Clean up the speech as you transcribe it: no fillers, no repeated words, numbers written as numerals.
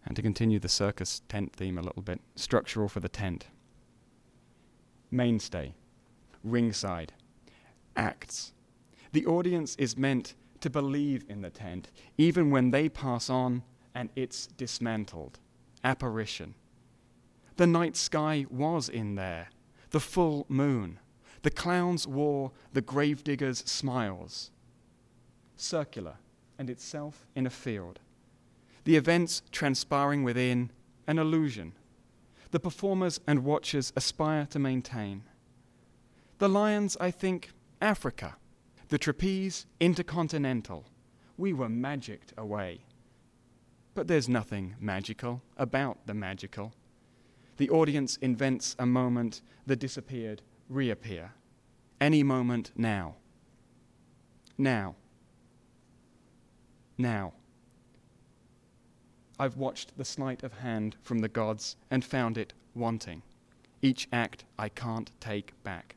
And to continue the circus tent theme a little bit, structural for the tent. Mainstay, ringside, acts. The audience is meant to believe in the tent, even when they pass on and it's dismantled. Apparition. The night sky was in there, the full moon. The clowns wore the gravedigger's smiles. Circular, and itself in a field. The events transpiring within, an illusion. The performers and watchers aspire to maintain. The lions, I think, Africa. The trapeze, intercontinental. We were magicked away. But there's nothing magical about the magical. The audience invents a moment that disappeared, reappear. Any moment now. Now. Now. I've watched the sleight of hand from the gods and found it wanting. Each act I can't take back.